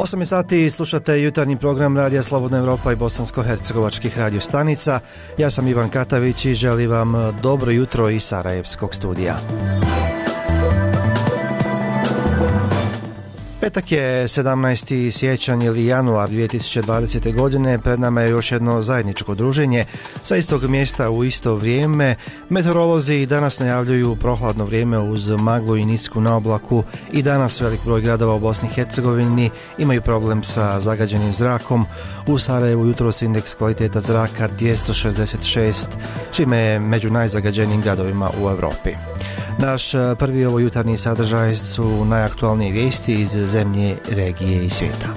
8 sati slušate jutarnji program Radija Slobodna Evropa i bosansko-hercegovačkih radio stanica. Ja sam Ivan Katavić i želim vam dobro jutro iz Sarajevskog studija. Petak je 17. siječanj ili januar 2020. godine. Pred nama je još jedno zajedničko druženje sa istog mjesta u isto vrijeme. Meteorolozi danas najavljuju prohladno vrijeme uz maglu i nisku na oblaku i danas velik broj gradova u Bosni i Hercegovini imaju problem sa zagađenim zrakom. U Sarajevu jutros indeks kvaliteta zraka 266, čime je među najzagađenijim gradovima u Europi. Naš prvi jutarnji sadržaj su najaktualnije vijesti iz zemlje, regije i svijeta.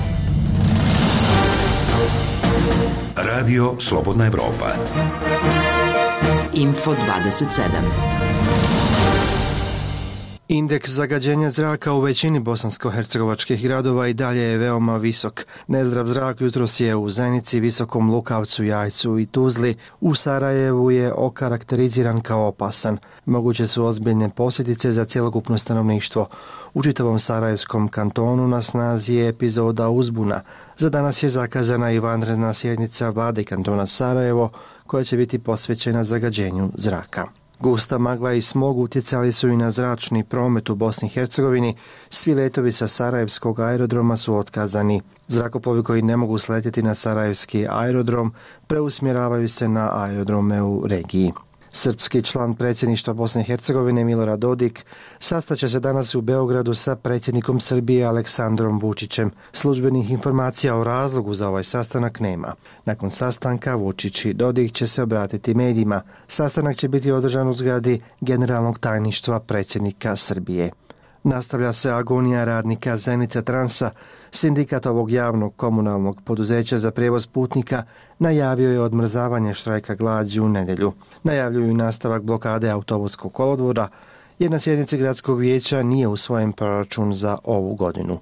Radio Slobodna Evropa. Info 27. Indeks zagađenja zraka u većini bosansko-hercegovačkih gradova i dalje je veoma visok. Nezdrav zrak jutros je u Zenici, Visokom Lukavcu, Jajcu i Tuzli. U Sarajevu je okarakteriziran kao opasan. Moguće su ozbiljne posljedice za cjelokupno stanovništvo. U čitavom Sarajevskom kantonu na snazi je epizoda uzbuna. Za danas je zakazana i vanredna sjednica vlade kantona Sarajevo koja će biti posvećena zagađenju zraka. Gusta magla i smog utjecali su i na zračni promet u Bosni i Hercegovini. Svi letovi sa Sarajevskog aerodroma su otkazani. Zrakoplovi koji ne mogu sletjeti na Sarajevski aerodrom preusmjeravaju se na aerodrome u regiji. Srpski član predsjedništva Bosne i Hercegovine Milorad Dodik sastaće se danas u Beogradu sa predsjednikom Srbije Aleksandrom Vučićem. Službenih informacija o razlogu za ovaj sastanak nema. Nakon sastanka Vučić i Dodik će se obratiti medijima. Sastanak će biti održan u zgradi Generalnog tajništva predsjednika Srbije. Nastavlja se agonija radnika Zenica Transa. Sindikat ovog javnog komunalnog poduzeća za prijevoz putnika najavio je odmrzavanje štrajka glađu u nedjelju. Najavljuju nastavak blokade autobuskog kolodvora jer na sjednici gradskog vijeća nije usvojen proračun za ovu godinu.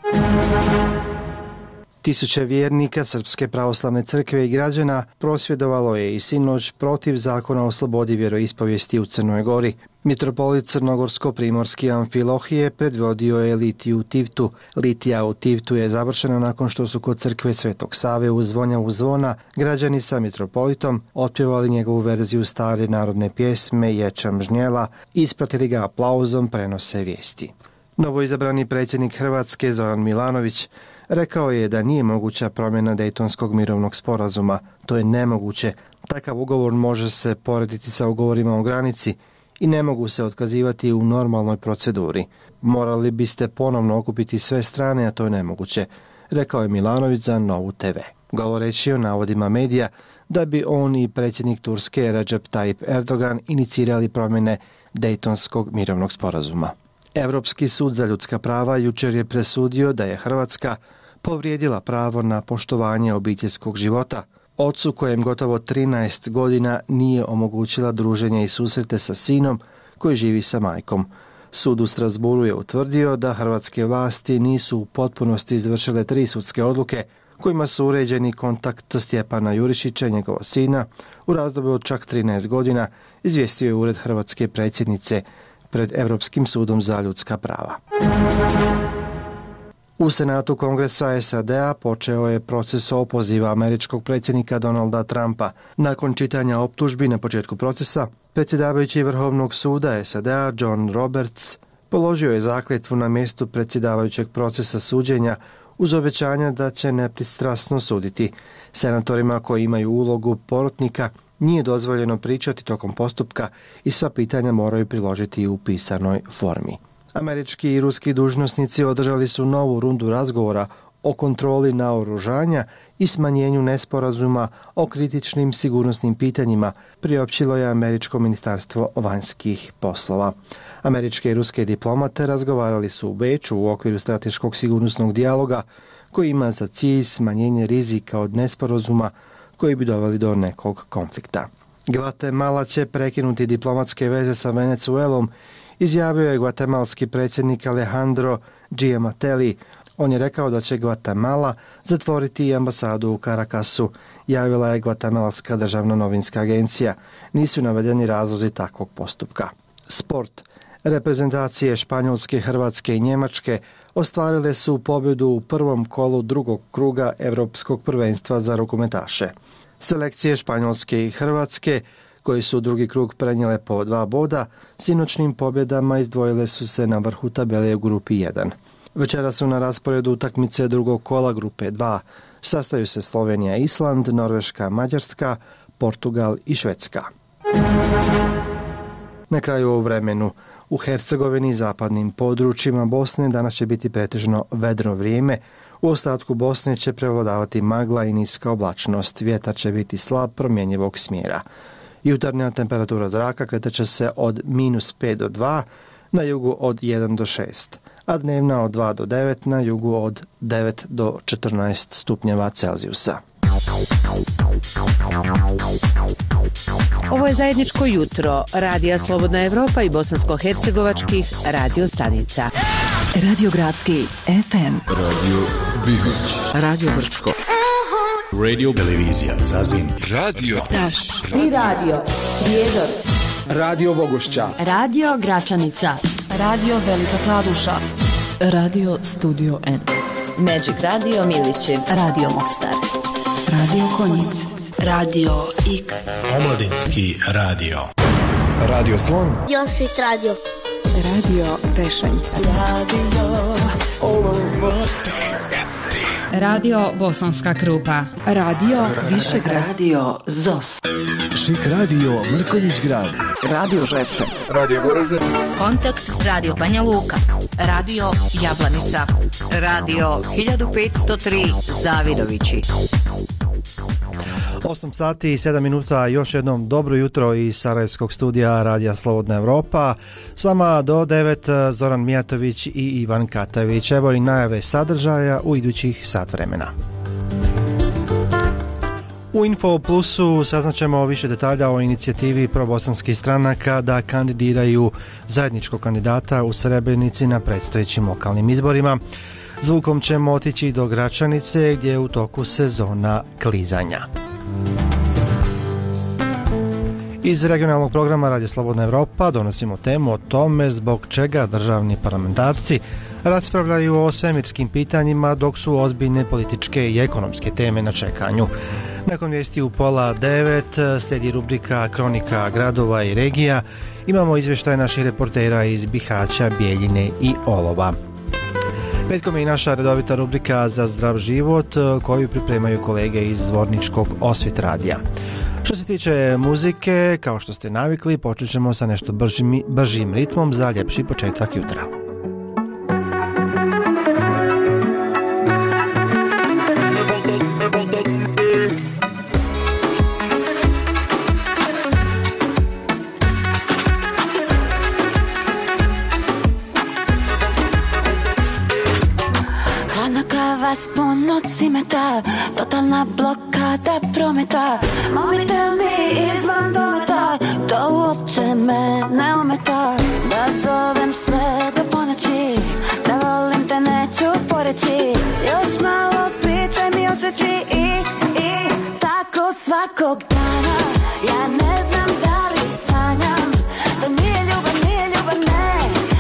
Tisuće vjernika Srpske pravoslavne crkve i građana prosvjedovalo je i sinoć protiv zakona o slobodi vjeroispovijesti u Crnoj Gori. Mitropolit crnogorsko-primorski Amfilohije predvodio je litiju Tivtu. Litija u Tivtu je završena nakon što su kod crkve Svetog Save uz zvonjavu zvona građani sa mitropolitom otpjevali njegovu verziju stare narodne pjesme Ječam žnjela i ispratili ga aplauzom, prenose vijesti. Novoizabrani predsjednik Hrvatske Zoran Milanović rekao je da nije moguća promjena Dejtonskog mirovnog sporazuma. To je nemoguće. Takav ugovor može se porediti sa ugovorima o granici i ne mogu se otkazivati u normalnoj proceduri. Morali biste ponovno okupiti sve strane, a to je nemoguće, rekao je Milanović za Novu TV. Govoreći o navodima medija da bi on i predsjednik Turske Recep Tayyip Erdogan inicirali promjene Dejtonskog mirovnog sporazuma. Europski sud za ljudska prava jučer je presudio da je Hrvatska povrijedila pravo na poštovanje obiteljskog života. Ocu kojem gotovo 13 godina nije omogućila druženje i susrete sa sinom koji živi sa majkom. Sud u Strasburu je utvrdio da hrvatske vlasti nisu u potpunosti izvršile 3 sudske odluke kojima su uređeni kontakt Stjepana Jurišića i njegova sina u razdoblju od čak 13 godina, izvijestio je ured hrvatske predsjednice pred Europskim sudom za ljudska prava. U Senatu Kongresa SAD-a počeo je proces opoziva američkog predsjednika Donalda Trumpa. Nakon čitanja optužbi na početku procesa, predsjedavajući Vrhovnog suda SAD-a John Roberts položio je zakletvu na mjestu predsjedavajućeg procesa suđenja uz obećanja da će nepristrasno suditi. Senatorima koji imaju ulogu porotnika nije dozvoljeno pričati tokom postupka i sva pitanja moraju priložiti u pisanoj formi. Američki i ruski dužnosnici održali su novu rundu razgovora o kontroli naoružanja i smanjenju nesporazuma o kritičnim sigurnosnim pitanjima, priopćilo je Američko ministarstvo vanjskih poslova. Američke i ruske diplomate razgovarali su u Beču u okviru strateškog sigurnosnog dijaloga koji ima za cilj smanjenje rizika od nesporazuma koji bi doveli do nekog konflikta. Gvatemala će prekinuti diplomatske veze sa Venezuelom, izjavio je gvatemalski predsjednik Alejandro Giamatelli. On je rekao da će Gvatemala zatvoriti ambasadu u Caracasu, javila je Gvatemalska državna novinska agencija. Nisu navedeni razlozi takvog postupka. Sport. Reprezentacije Španjolske, Hrvatske i Njemačke ostvarile su pobjedu u prvom kolu drugog kruga Europskog prvenstva za rukometaše. Selekcije Španjolske i Hrvatske, koji su u drugi krug prenijele po 2 boda, sinoćnim pobjedama izdvojile su se na vrhu tabele u grupi 1. Večera su na rasporedu utakmice drugog kola grupe 2. Sastaju se Slovenija, Island, Norveška, Mađarska, Portugal i Švedska. Na kraju u vremenu. U Hercegovini i zapadnim područjima Bosne danas će biti pretežno vedro vrijeme. U ostatku Bosne će prevladavati magla i niska oblačnost. Vjetar će biti slab, promjenjivog smjera. Jutarnja temperatura zraka kretat će se od -5 do 2, na jugu od 1 do 6, a dnevna od 2 do 9, na jugu od 9 do 14 stupnjeva Celzijusa. Ovo je zajedničko jutro Radija Slobodna Evropa i bosansko-hercegovačkih radio stanica. Radio Gradski FM, Radio Bihać, Radio Brčko, Radio Televizija Zazin, Radio Taš i Radio Prijedor, Radio Bogošća, Radio Gračanica, Radio Velika Kladuša, Radio Studio N, Magic Radio Milići, Radio Mostar, Radio Konjic, Radio X, Omladinski radio. Radio Slon, Josit Radio, Radio Tešanj, Radio Bosanska Krupa, Radio Višegrad, Radio ZOS, Šik Radio Mrkonjić Grad, Radio Žepče, Radio Goražde, Kontakt Radio Banja Luka, Radio Jablanica, Radio 1503 Zavidovići. 8 sati i 7 minuta, još jednom dobro jutro iz Sarajevskog studija Radija Slobodna Evropa. Sama do 9 Zoran Mijatović i Ivan Katavić. Evo i najave sadržaja u idućih sat vremena. U Info Plusu saznaćemo više detalja o inicijativi probosanskih stranaka da kandidiraju zajedničkog kandidata u Srebrenici na predstojećim lokalnim izborima. Zvukom ćemo otići do Gračanice gdje je u toku sezona klizanja. Iz regionalnog programa Radio Slobodna Evropa donosimo temu o tome zbog čega državni parlamentarci raspravljaju o svemirskim pitanjima dok su ozbiljne političke i ekonomske teme na čekanju. Nakon vijesti u 8:30 slijedi rubrika Kronika gradova i regija. Imamo izvještaj naših reportera iz Bihaća, Bijeljine i Olova. Petkom je i naša redovita rubrika Za zdrav život koju pripremaju kolege iz Zvorničkog Osvit radija. Što se tiče muzike, kao što ste navikli, počet ćemo sa nešto bržim ritmom za ljepši početak jutra. Puno cimeta, totalna blokada prometa, mobitel mi izvan dometa, to uopće me ne ometa, da zovem sve do ponoći, da volim te neću poreći, još malo pričaj mi o sreći i tako svakog dana, ja ne znam da li sanjam, to nije ljubav, ne.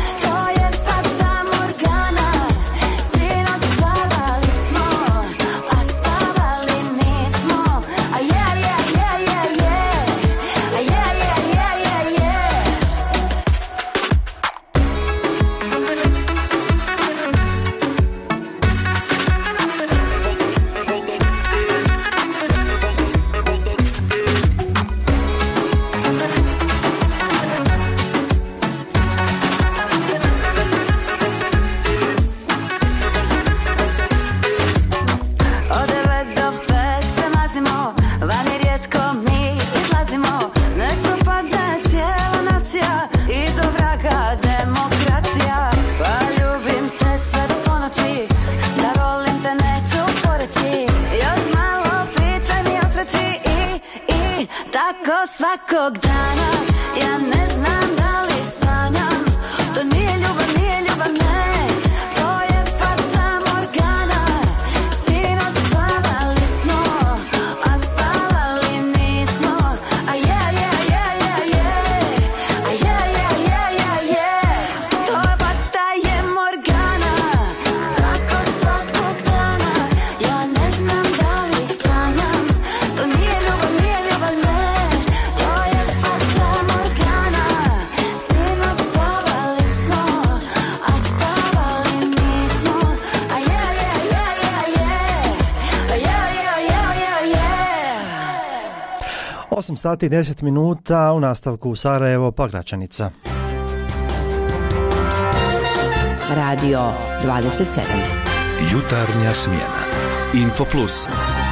Svakog dana, ja ne znam da li sanjam, to nije ljubav, ne, to je fata morgana, sinoć spavali smo, a spavali nismo, a to je fata je morgana, 8 sati i 10 minuta, u nastavku Sarajevo pa Gračanica. Radio 27. Jutarnja smjena. Info Plus.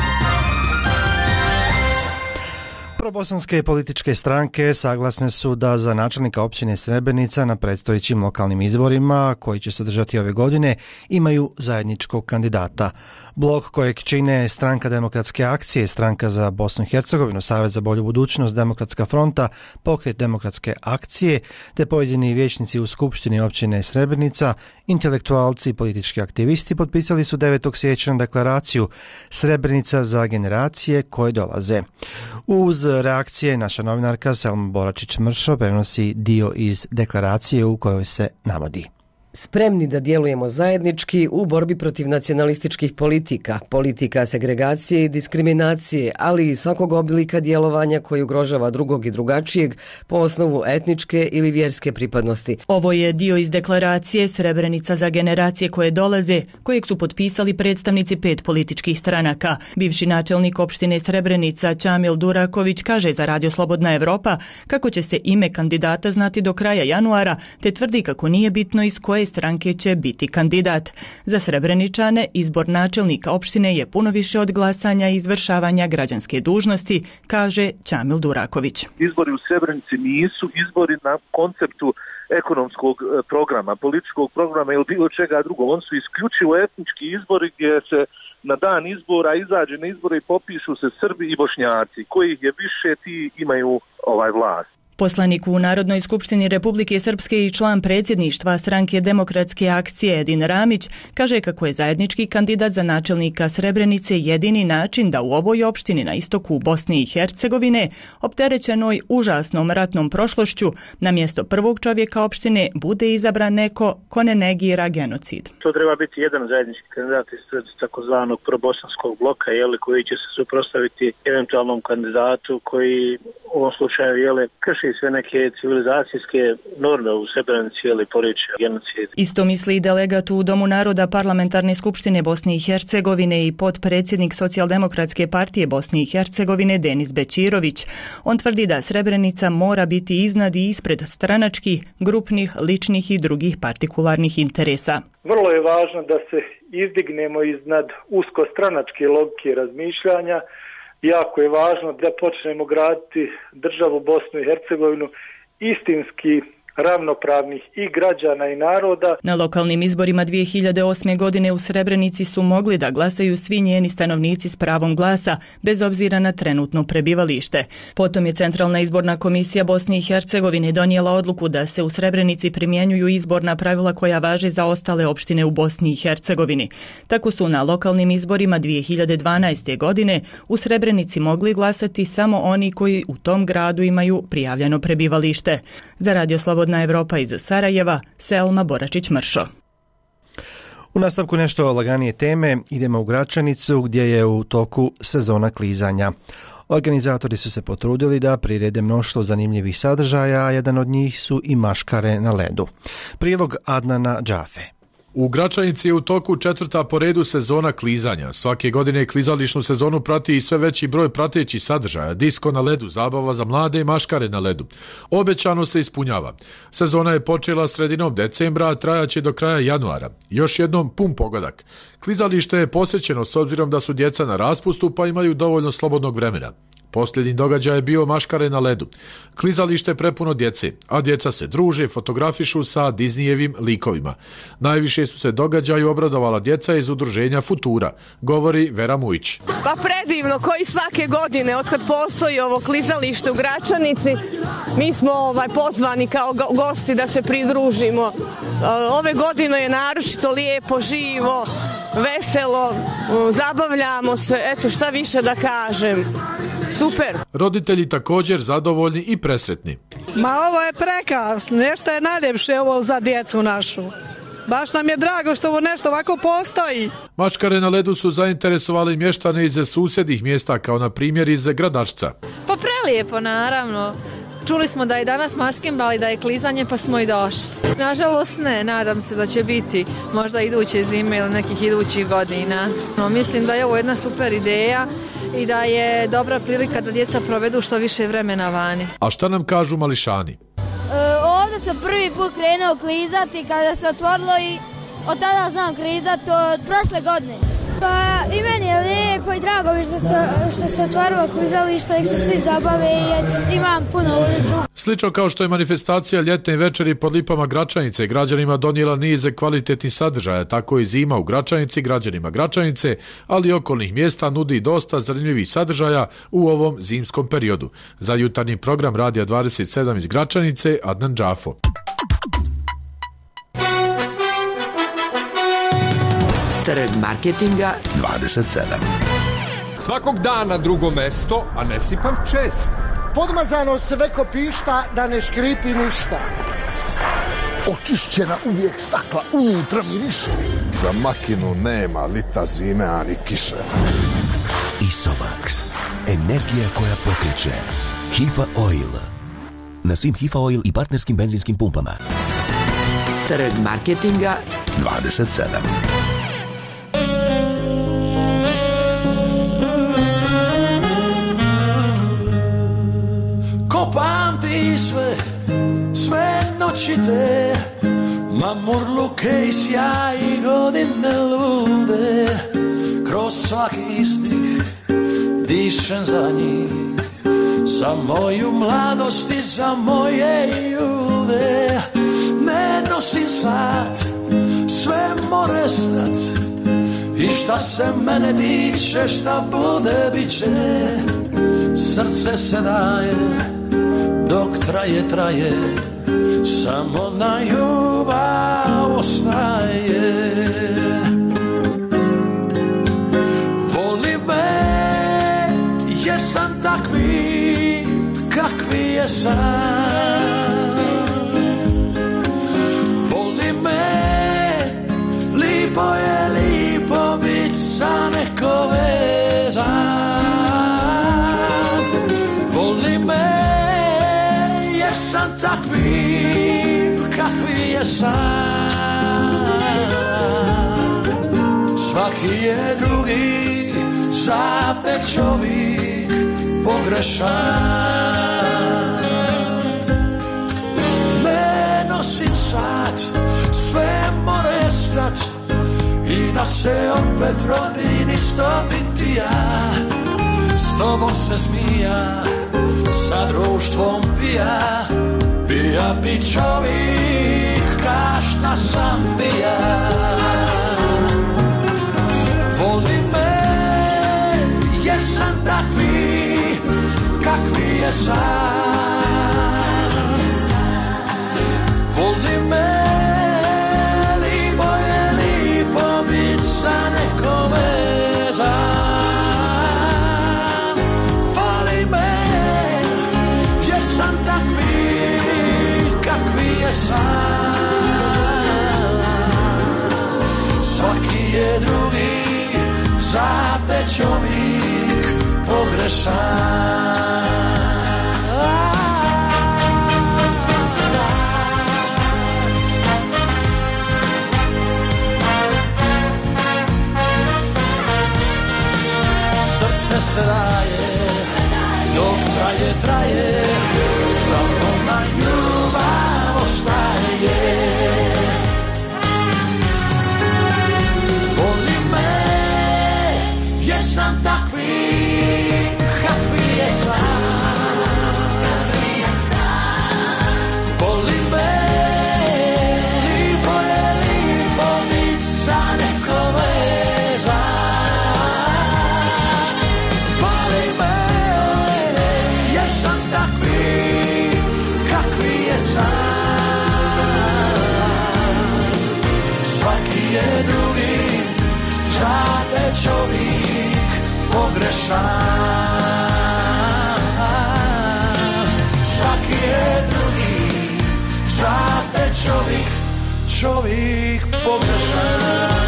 Probosanske političke stranke saglasne su da za načelnika općine Srebrenica na predstojećim lokalnim izborima, koji će se održati ove godine, imaju zajedničkog kandidata. Blok kojeg čine Stranka demokratske akcije, Stranka za Bosnu i Hercegovinu, Savez za bolju budućnost, Demokratska fronta, Pokret demokratske akcije, te pojedini vijećnici u Skupštini općine Srebrenica, intelektualci i politički aktivisti potpisali su 9. siječnja deklaraciju Srebrenica za generacije koje dolaze. Uz reakcije naša novinarka Selma Boračić-Mršo prenosi dio iz deklaracije u kojoj se navodi: Spremni da djelujemo zajednički u borbi protiv nacionalističkih politika segregacije i diskriminacije, ali i svakog oblika djelovanja koji ugrožava drugog i drugačijeg po osnovu etničke ili vjerske pripadnosti. Ovo je dio iz deklaracije Srebrenica za generacije koje dolaze, kojeg su potpisali predstavnici 5 političkih stranaka. Bivši načelnik opštine Srebrenica Čamil Duraković kaže za Radio Slobodna Evropa kako će se ime kandidata znati do kraja januara, te tvrdi kako nije bitno iz koje stranke će biti kandidat. Za Srebreničane izbor načelnika opštine je puno više od glasanja i izvršavanja građanske dužnosti, kaže Čamil Duraković. Izbori u Srebrenici nisu izbori na konceptu ekonomskog programa, političkog programa ili bilo čega drugog. On su isključivo etnički izbori gdje se na dan izbora izađe na izbore i popišu se Srbi i Bošnjaci. Kojih je više, ti imaju vlast. Poslanik u Narodnoj skupštini Republike Srpske i član predsjedništva Stranke demokratske akcije Edin Ramić kaže kako je zajednički kandidat za načelnika Srebrenice jedini način da u ovoj opštini na istoku Bosne i Hercegovine, opterećenoj užasnom ratnom prošlošću, na mjesto prvog čovjeka opštine bude izabran neko ko ne negira genocid. To treba biti jedan zajednički kandidat ispred takozvanog probosanskog bloka, koji će se suprotstaviti eventualnom kandidatu koji u ovom slučaju krši sve neke civilizacijske norme u Srebrenici ili poriče genocid. Isto misli i delegat u Domu naroda Parlamentarne skupštine Bosne i Hercegovine i potpredsjednik Socijaldemokratske partije Bosne i Hercegovine Denis Bećirović. On tvrdi da Srebrenica mora biti iznad i ispred stranačkih, grupnih, ličnih i drugih partikularnih interesa. Vrlo je važno da se izdignemo iznad uskostranačke logike razmišljanja. Jako je važno da počnemo graditi državu Bosnu i Hercegovinu istinski ravnopravnih i građana i naroda. Na lokalnim izborima 2008. godine u Srebrenici su mogli da glasaju svi njeni stanovnici s pravom glasa, bez obzira na trenutno prebivalište. Potom je Centralna izborna komisija Bosne i Hercegovine donijela odluku da se u Srebrenici primjenjuju izborna pravila koja važe za ostale opštine u Bosni i Hercegovini. Tako su na lokalnim izborima 2012. godine u Srebrenici mogli glasati samo oni koji u tom gradu imaju prijavljeno prebivalište. Za Radio Slobodna Evropa iz Sarajeva, Selma Boračić-Mršo. U nastavku nešto laganije teme, idemo u Gračanicu gdje je u toku sezona klizanja. Organizatori su se potrudili da prirede mnoštvo zanimljivih sadržaja, a jedan od njih su i maškare na ledu. Prilog Adnana Džafe. U Gračanici je u toku 4. po redu sezona klizanja. Svake godine klizališnu sezonu prati i sve veći broj pratećih sadržaja, disko na ledu, zabava za mlade i maškare na ledu. Obećano se ispunjava. Sezona je počela sredinom decembra, a trajaće do kraja januara. Još jednom pun pogodak. Klizalište je posjećeno s obzirom da su djeca na raspustu pa imaju dovoljno slobodnog vremena. Posljednji događaj je bio maškare na ledu. Klizalište je prepuno djece, a djeca se druže, fotografišu sa Disneyjevim likovima. Najviše su se događaju obradovala djeca iz udruženja Futura, govori Vera Mujić. Pa predivno, koji svake godine, otkad postoji ovo klizalište u Gračanici, mi smo pozvani kao gosti da se pridružimo. Ove godine je naročito lijepo, živo, veselo, zabavljamo se, eto šta više da kažem. Super. Roditelji također zadovoljni i presretni. Ma ovo je prekrasno, nešto je najljepše ovo za djecu našu. Baš nam je drago što ovo nešto ovako postoji. Maškare na ledu su zainteresovali mještane iz susjednih mjesta, kao na primjer iz Gradačca. Pa prelijepo, naravno. Čuli smo da je danas maskembal i da je klizanje, pa smo i došli. Nažalost ne, nadam se da će biti možda iduće zime ili nekih idućih godina. Mislim da je ovo jedna super ideja i da je dobra prilika da djeca provedu što više vremena vani. A šta nam kažu mališani? Ovdje sam prvi put krenuo klizati kada se otvorilo i od tada znam klizati od prošle godine. Pa i meni je lijepo i drago mi što se otvorilo klizalište i se svi zabave i imam puno ovdje drugo. Slično kao što je manifestacija ljetne večeri pod lipama Gračanice građanima donijela nize kvalitetnih sadržaja, tako i zima u Gračanici građanima Gračanice, ali i okolnih mjesta nudi dosta zanimljivih sadržaja u ovom zimskom periodu. Za jutarnji program Radija 27 iz Gračanice, Adnan Džafo. Trg marketinga 27. Svakog dana drugo mesto, a ne sipam čest. Podmazano sve ko pišta, da ne škripi ništa. Očišćena uvijek stakla, unutra miriše. Za makinu nema lita zime, ani kiše. Isomax. Energija koja pokreće. Hifa Oil. Na svim Hifa Oil i partnerskim benzinskim pumpama. Trg marketinga 27. Ko pamti sve noći te, mamurluke i sjaj i godine lude, kroz svaki stih dišem za njih, za moju mladost i za moje ljude. Ne nosim sad, sve more stat, i šta se mene tiče, šta bude bit će. Srce se daje dok traje, samo na ljubav ostaje. Voli me jer sam takvi kakvi je sam. Voli me, lipo je lipo bit sa neko vezan. Sam takvi kakvi je sam. Svaki je drugi, sav te čovjek pogrešan. Ne nosim sad, sve more stat, i da se opet rodim isto biti ja. S tobom se smija, sa društvom pija, bija bi čovjek ka šta sam bija. Voli me jer sam takvi kakvi je sam. Voli me, lipo je lipo bit sa nekom vezan. Svaki je drugi, za te čovjek pogrešan. Srce se daje, dok traje, samo na ljubav ostaje. Voli me, jer sam takvi kakvi je sam. Voli me, lipo je lipo bit sa neko vezan. Voli me, jer sam takvi kakvi je sam. Svaki je drugi, za te čovjek pogrešan. Svaki je drugi, za te čovjek pogrešan.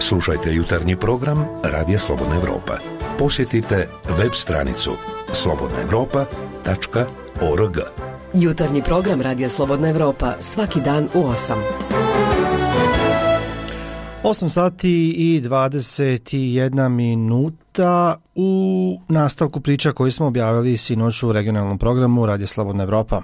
Slušajte jutarnji program Radija Slobodna Evropa. Posjetite web stranicu slobodnaevropa.org. Jutarnji program Radija Slobodna Evropa svaki dan u 8. 8 sati i 21 minuta u nastavku priča koju smo objavili sinoć u regionalnom programu Radija Slobodna Evropa.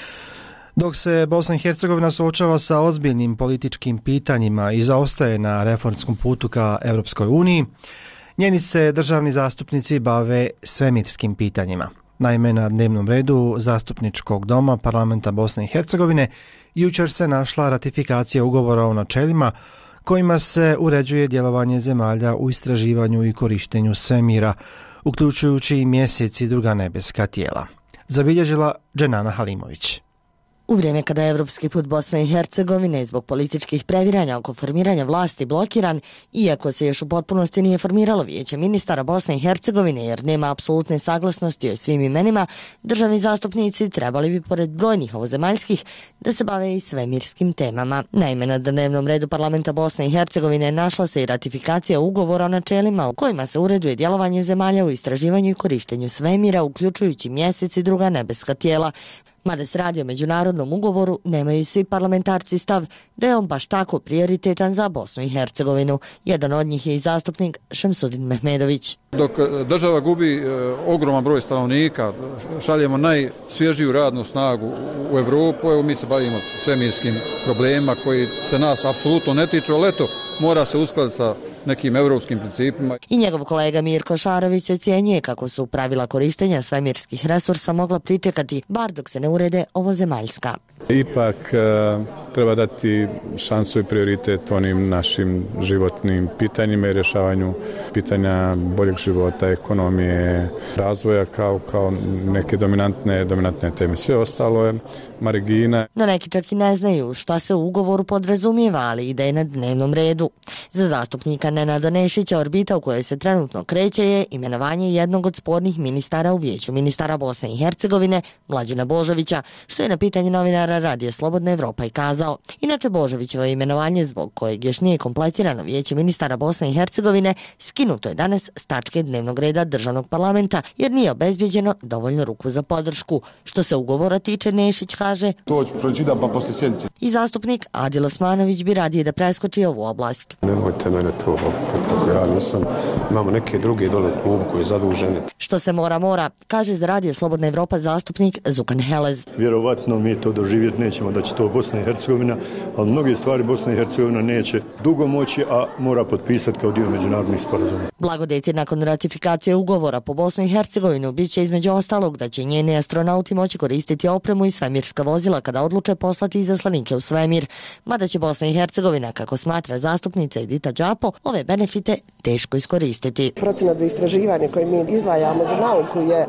Dok se Bosna i Hercegovina suočava sa ozbiljnim političkim pitanjima i zaostaje na reformskom putu ka Evropskoj uniji, njeni se državni zastupnici bave svemirskim pitanjima. Naime, na dnevnom redu Zastupničkog doma Parlamenta Bosne i Hercegovine jučer se našla ratifikacija ugovora o načelima kojima se uređuje djelovanje zemalja u istraživanju i korištenju svemira, uključujući i Mjesec i druga nebeska tijela. Zabilježila Dženana Halimović. U vrijeme kada je evropski put Bosne i Hercegovine zbog političkih previranja oko formiranja vlasti blokiran, iako se još u potpunosti nije formiralo Vijeće ministara Bosne i Hercegovine jer nema apsolutne saglasnosti o svim imenima, državni zastupnici trebali bi pored brojnih ovozemaljskih da se bave i svemirskim temama. Naime, na dnevnom redu Parlamenta Bosne i Hercegovine našla se i ratifikacija ugovora o načelima u kojima se ureduje djelovanje zemalja u istraživanju i korištenju svemira, uključujući Mjesec i druga nebeska tijela. Mada se radi o međunarodnom ugovoru, nemaju svi parlamentarci stav da je on baš tako prioritetan za Bosnu i Hercegovinu. Jedan od njih je i zastupnik Šemsudin Mehmedović. Dok država gubi ogroman broj stanovnika, šaljemo najsvježiju radnu snagu u Evropu, evo mi se bavimo svemirskim problemima koji se nas apsolutno ne tiču, ali eto, mora se uskladiti sa nekim evropskim principima. I njegov kolega Mirko Šarović ocjenjuje kako su pravila korištenja svemirskih resursa mogla pričekati, bar dok se ne urede ovozemaljska. Ipak treba dati šansu i prioritet onim našim životnim pitanjima i rješavanju pitanja boljeg života, ekonomije, razvoja kao neke dominantne teme. Sve ostalo je margina. No neki čak i ne znaju šta se u ugovoru podrazumijeva, ali i da je na dnevnom redu. Za zastupnika Nenada Nešića orbita u kojoj se trenutno kreće je imenovanje jednog od spornih ministara u Vijeću ministara Bosne i Hercegovine, Mlađana Božovića, što je na pitanje novinara Radija Slobodna Evropa i kazao. Inače, Božovićevo imenovanje, zbog kojeg još nije kompletirano Vijeće ministara Bosne i Hercegovine, skinuto je danas s tačke dnevnog reda državnog parlamenta, jer nije obezbjeđeno dovoljno ruku za podršku. Što se ugovora tiče, Nešić kaže, to ću pročitam pa poslije sjednice. I zastupnik Adil Osmanović bi radije da preskoči ovu oblast. Nemojte mene to, tako ja nisam, imamo neke druge dole u klubu koji je zaduženi. Što se mora, kaže za Radio Slobodna Evropa zastupnik Zukan Helez. Vjerovatno mi to doživjeti nećemo da će to Bosna i Hercegovina, ali mnoge stvari Bosna i Hercegovina neće dugo moći, a mora potpisati kao dio međunarodnih sporazuma. Blagodeti nakon ratifikacije ugovora po Bosnu i Hercegovinu bit će između ostalog da će njeni astronauti moći koristiti opremu i svemirska vozila kada odluče poslati izaslanike u svemir. Mada će Bosna i Hercegovina, kako smatra zastupnica Edita Đapo, ove benefite teško iskoristiti. Procenat za istraživanje koje mi izdvajamo za nauku je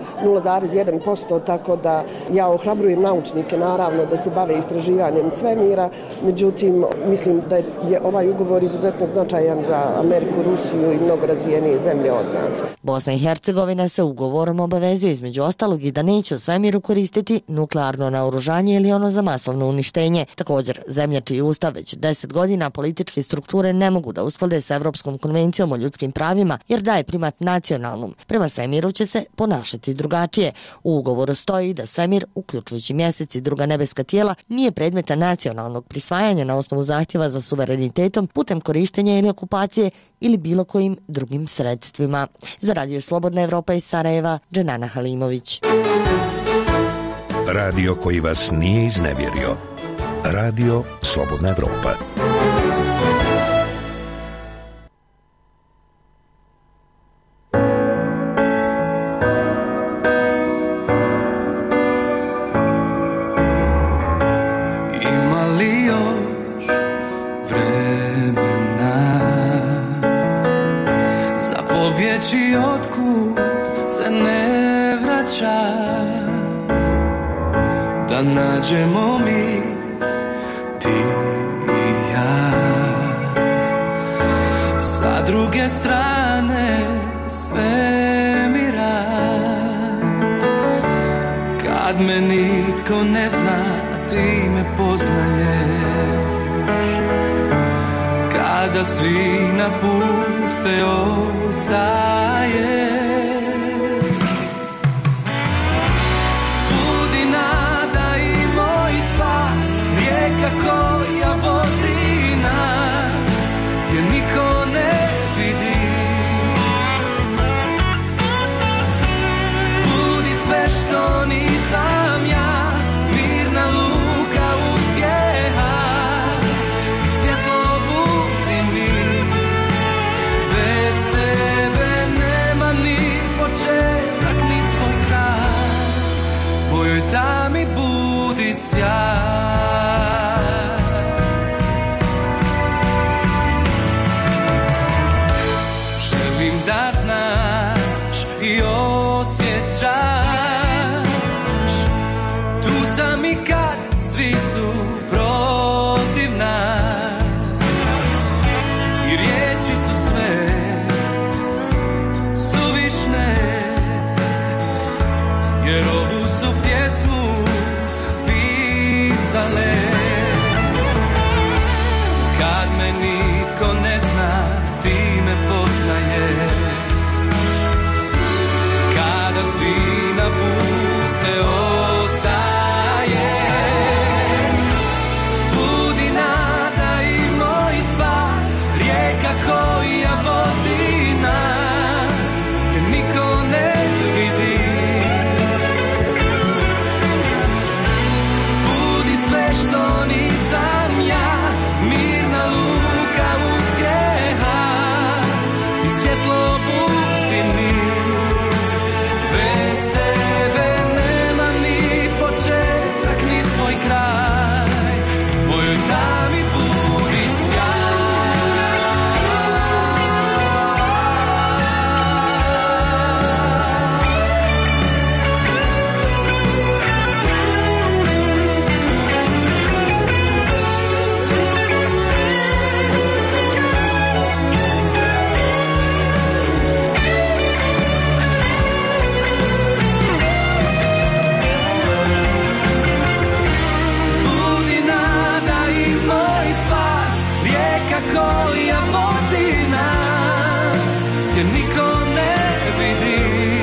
0,1%, tako da ja ohrabrujem naučnike naravno da se bave istraživanjem svemira, međutim mislim da je ovaj ugovor izuzetno značajan za Ameriku, Rusiju i mnogo razvijenije zemlje od nas. Bosna i Hercegovina se ugovorom obavezuje između ostalog i da neće u svemiru koristiti nuklearno naoružanje ili ono za masovno uništenje. Također, zemlja čiji ustav već 10 godina političke strukture ne mogu da usklade sa Evropskom konvencijom o ljudskim pravima jer daje primat nacionalnom. Prema svemiru će se ponašati drugačije. U ugovoru stoji da svemir, uključujući Mjesec i druga nebeska tijela, nije predmeta nacionalnog prisvajanja na osnovu zahtjeva za suverenitetom putem korištenja ili okupacije ili bilo kojim drugim sredstvima. Za Radio Slobodna Evropa iz Sarajeva, Dženana Halimović. Radio koji vas nije iznevjerio. Radio Slobodna Evropa. Ima li još vremena za pobjeći otkud se ne vraća, da nađemo mi ti i ja sa druge strane svemira, kad me nitko ne zna ti me poznaješ, kad kada svi napuste ostaje. Budi nada i moj spas, rijeka koja vodi nas, gdje niko ne vidi. Budi sve što nisam ja, mirna luka utjeha, ti svjetlo budi mi. Bez tebe nema ni početak ni svoj kraj, mojoj tami budi sjaj. Želim da znaš i osjećaš, tu sam i kad svi su protiv nas, i riječi su sve suvišne, jer ovu su pjesmu pisale. Kad me nitko ne zna, ti me poznaješ. Kada svi napuste ostaješ. Budi nada i moj spas, rijeka koja vodi nas, gdje niko ne vidi. Budi sve što nisam ja, mirna luka utjeha, ti svjetlo budi mi. Bez tebe nema ni početak ni svoj kraj, mojoj tami budi Budi nada i moj spas, rijeka koja vodi nas, gdje niko ne vidi.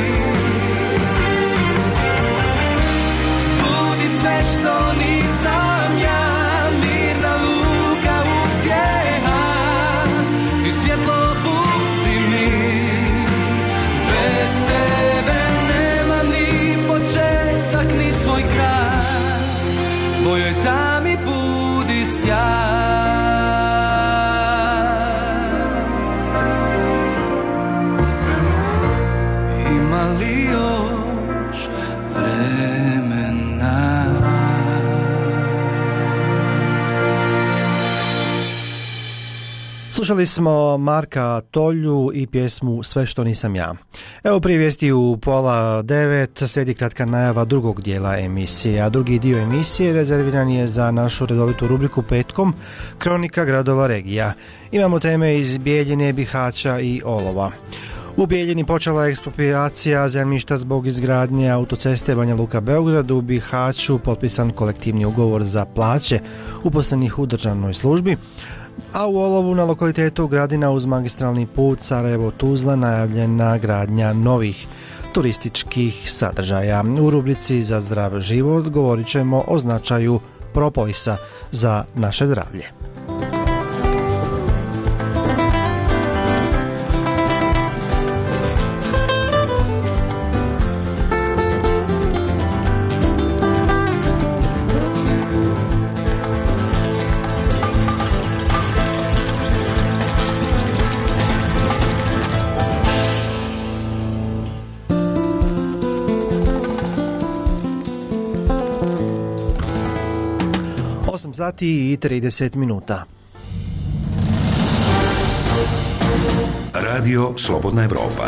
Budi sve što nisam ja, mirna luka utjeha, ti svjetlo budi mi. Bez tebe nema ni početak ni svoj kraj, mojoj tami budi sjaj. Ima li još vremena? Slušali smo Marka Tolju i pjesmu Sve što nisam ja. Evo prije vijesti u 8:30 slijedi kratka najava drugog dijela emisije, a drugi dio emisije rezerviran je za našu redovitu rubriku Petkom, kronika gradova regija. Imamo teme iz Bijeljine, Bihaća i Olova. U Bijeljini počela je eksproprijacija zemljišta zbog izgradnje autoceste Banja Luka Beograd. U Bihaću potpisan kolektivni ugovor za plaće uposlenih u državnoj službi. A u Olovu na lokalitetu Gradina uz magistralni put Sarajevo-Tuzla najavljena gradnja novih turističkih sadržaja. U rubrici Za zdrav život govorit ćemo o značaju propolisa za naše zdravlje. Sati i 30 minuta. Radio Slobodna Evropa.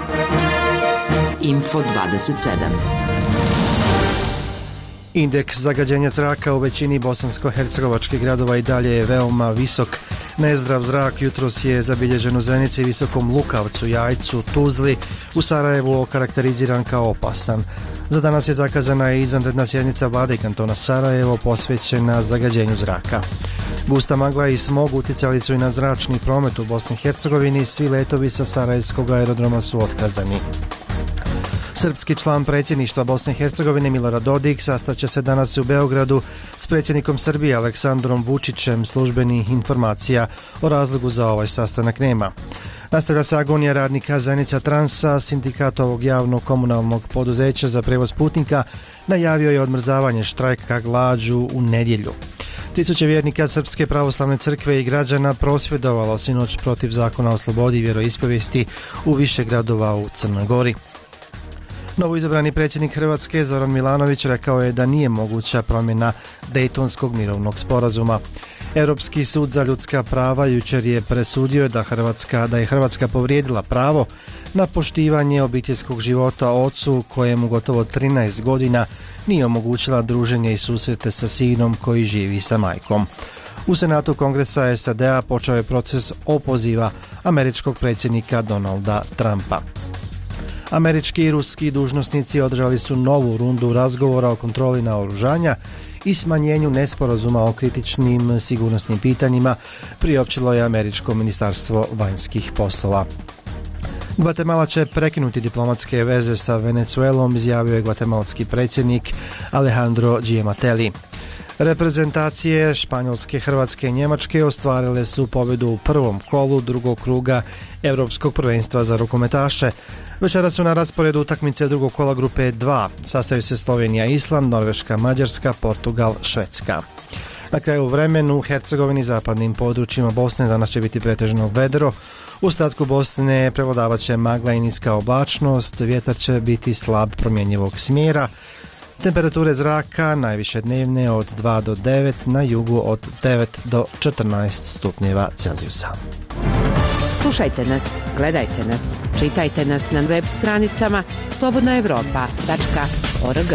Info 27. Indeks zagađenja zraka u većini bosansko-hercegovačkih gradova i dalje je veoma visok. Nezdrav zrak jutros je zabilježen u Zenici, Visokom Lukavcu, Jajcu, Tuzli, u Sarajevu okarakteriziran kao opasan. Za danas je zakazana i izvanredna sjednica vlade kantona Sarajevo posvećena zagađenju zraka. Gusta magla i smog utjecali su i na zračni promet u Bosni i Hercegovini, svi letovi sa sarajevskog aerodroma su otkazani. Srpski član predsjedništva Bosne i Hercegovine Milorad Dodik sastaće se danas u Beogradu s predsjednikom Srbije Aleksandrom Vučićem. Službenih informacija o razlogu za ovaj sastanak nema. Nastavlja se agonija radnika Zenica Transa. Sindikat ovog javnog komunalnog poduzeća za prevoz putnika najavio je odmrzavanje štrajka glađu u nedjelju. Tisuće vjernika Srpske pravoslavne crkve i građana prosvjedovalo sinoć protiv zakona o slobodi vjeroispovijesti u više gradova u Crnoj Gori. Novoizabrani predsjednik Hrvatske Zoran Milanović rekao je da nije moguća promjena Dejtonskog mirovnog sporazuma. Europski sud za ljudska prava jučer je presudio da je Hrvatska povrijedila pravo na poštivanje obiteljskog života ocu kojemu gotovo 13 godina nije omogućila druženje i susrete sa sinom koji živi sa majkom. U Senatu Kongresa SAD-a počeo je proces opoziva američkog predsjednika Donalda Trumpa. Američki i ruski dužnosnici održali su novu rundu razgovora o kontroli naoružanja i smanjenju nesporazuma o kritičnim sigurnosnim pitanjima, priopćilo je američko ministarstvo vanjskih poslova. Gvatemala će prekinuti diplomatske veze sa Venezuelom, izjavio je gvatemalski predsjednik Alejandro Giamatelli. Reprezentacije Španjolske, Hrvatske i Njemačke ostvarile su pobjedu u prvom kolu drugog kruga Europskog prvenstva za rukometaše. Večeras su na rasporedu utakmice drugog kola grupe 2. Sastaju se Slovenija, Island, Norveška, Mađarska, Portugal, Švedska. Na kraju vremenu u Hercegovini i zapadnim područjima Bosne danas će biti pretežno vedro. U ostatku Bosne prevladavat će magla i niska oblačnost, vjetar će biti slab promjenjivog smjera. Temperature zraka najviše dnevne od 2 do 9, na jugu od 9 do 14 stupnjeva Celzijusa. Slušajte nas, gledajte nas, čitajte nas na web stranicama slobodnaevropa.org.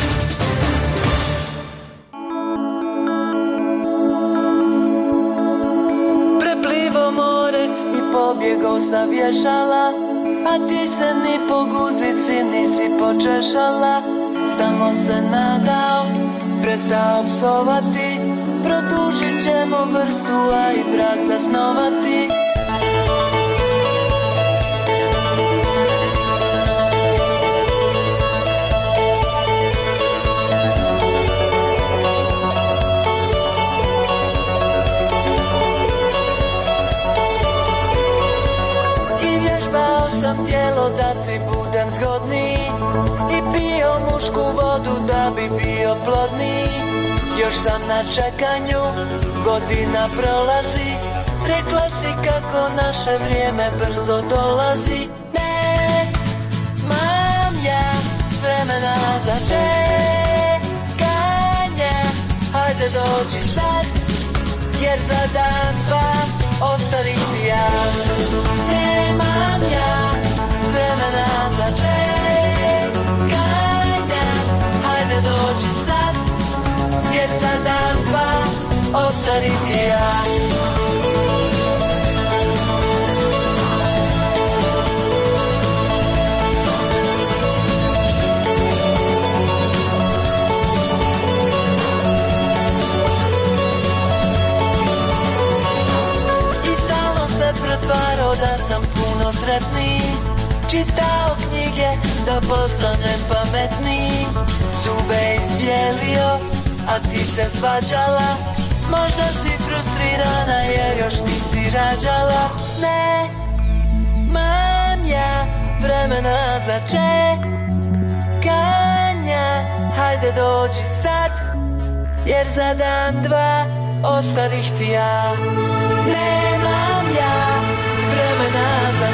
Preplivo more i pobjegao sa vješala, a ti se ni po guzici nisi počešala. Samo se nadao, prestao psovati, produžit ćemo vrstu, a i brak zasnovati. I vježbao sam tijelo da ti budem zgodniji, i pio mušku vodu da bi bio plodniji. Još sam na čekanju, godina prolazi, rekla si kako naše vrijeme brzo dolazi. Ne, mam ja vremena za čekanje, hajde dođi sad, jer za dan dva ostarih ti ja. Nemam ja vremena za čekanje, hajde dođi sad, jer za dan dva ostarih ti ja. I stalno se pretvarao da sam puno sretniji, čitao knjige da postanem pametniji, zube izbijelio, a ti se svađala. Možda si frustrirana jer još nisi rađala. Ne, mam ja vremena za čekanja, hajde dođi sad, jer za dan dva ostarih ti ja. Nemam ja vremena za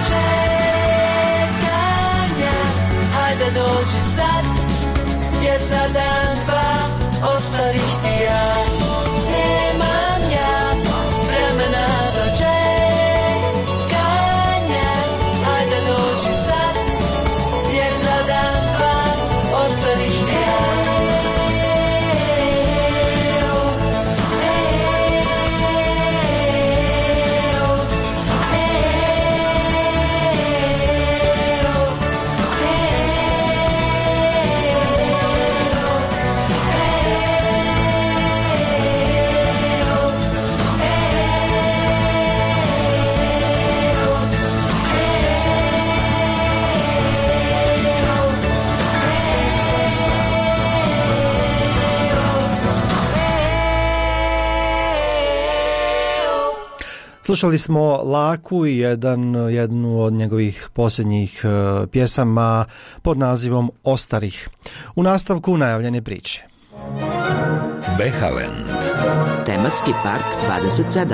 čekanja, hajde dođi sad, jer za dan dva ostarih ti ja. Nemam ja vremena za čekanja, hajde dođi sad, jer za dan dva ostarih ti ja. Slušali smo Laku i jednu od njegovih posljednjih pjesama pod nazivom Ostarih. U nastavku najavljene priče. Behaland. Tematski park 27.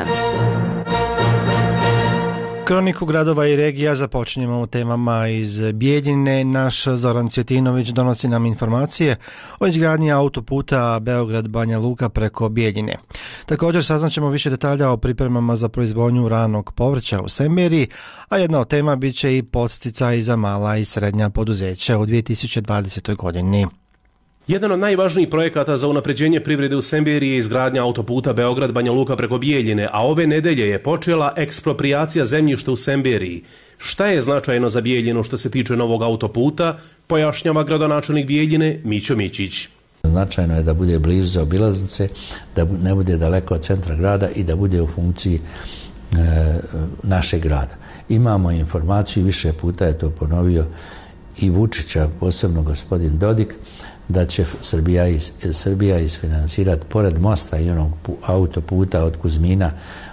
Kroniku gradova i regija započinjemo u temama iz Bijeljine. Naš Zoran Cvjetinović donosi nam informacije o izgradnji autoputa Beograd-Banja Luka preko Bijeljine. Također saznaćemo više detalja o pripremama za proizvodnju ranog povrća u Semberiji, a jedna od tema bit će i podsticaj za mala i srednja poduzeća u 2020. godini. Jedan od najvažnijih projekata za unapređenje privrede u Semberiji je izgradnja autoputa Beograd-Banja Luka preko Bijeljine, a ove nedelje je počela eksproprijacija zemljišta u Semberiji. Šta je značajno za Bijeljinu što se tiče novog autoputa, pojašnjava gradonačelnik Bijeljine Mićo Mićić. Značajno je da bude blizu obilaznice, da ne bude daleko od centra grada i da bude u funkciji našeg grada. Imamo informaciju, više puta je to ponovio i Vučića, posebno gospodin Dodik, da će Srbija isfinansirati pored mosta i onog autoputa od Kuzmina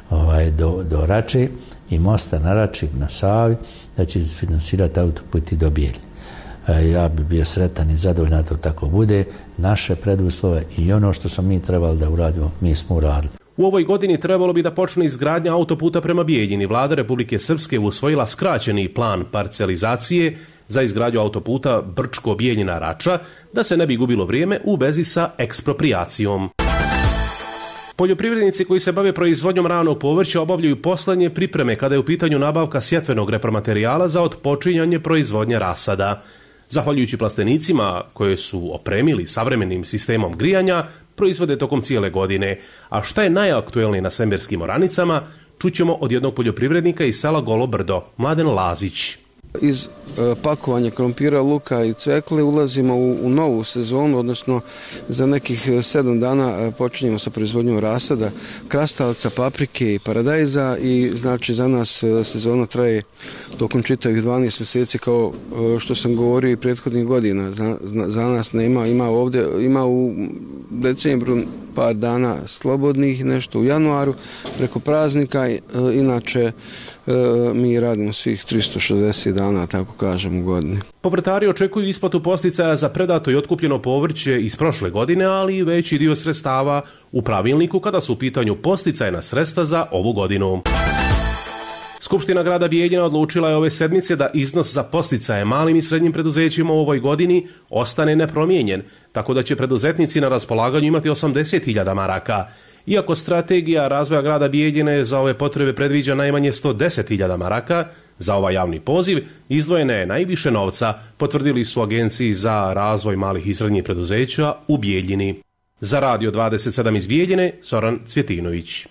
do Rače i mosta na Rači na Savi, da će isfinansirati autoput i do Bijeljine. Ja bi bio sretan i zadovoljan da to tako bude. Naše preduslove i ono što smo mi trebali da uradimo, mi smo uradili. U ovoj godini trebalo bi da počne izgradnja autoputa prema Bijeljini. Vlada Republike Srpske usvojila skraćeni plan parcelizacije za izgradnju autoputa Brčko-Bijeljina-Rača, da se ne bi gubilo vrijeme u vezi sa eksproprijacijom. Poljoprivrednici koji se bave proizvodnjom ranog povrća obavljaju poslednje pripreme kada je u pitanju nabavka sjetvenog repromaterijala za otpočinjanje proizvodnje rasada. Zahvaljujući plastenicima koje su opremili savremenim sistemom grijanja, proizvode tokom cijele godine. A šta je najaktuelnije na semberskim oranicama, čućemo od jednog poljoprivrednika iz sela Golo Brdo, Mladen Lazić. Iz pakovanja krompira, luka i cvekle ulazimo u novu sezonu, odnosno za nekih 7 dana počinjemo sa proizvodnjom rasada, krastavca, paprike i paradajza i znači za nas sezona traje tokom čitavih 12 mjeseci kao što sam govorio i prethodnih godina. Za nas ima u decembru par dana slobodnih, nešto u januaru preko praznika, inače mi radimo svih 360 dana, tako kažem, u godini. Povrtari očekuju isplatu podsticaja za predato i otkupljeno povrće iz prošle godine, ali i veći dio sredstava u pravilniku kada su u pitanju podsticajna sredstva za ovu godinu. Skupština grada Bijeljina odlučila je ove sedmice da iznos za podsticaje malim i srednjim preduzećima u ovoj godini ostane nepromijenjen, tako da će preduzetnici na raspolaganju imati 80.000 maraka. Iako strategija razvoja grada Bijeljine za ove potrebe predviđa najmanje 110.000 maraka, za ovaj javni poziv izdvojene je najviše novca, potvrdili su Agenciji za razvoj malih i srednjih preduzeća u Bijeljini. Za Radio 27 iz Bijeljine, Zoran Cvjetinović.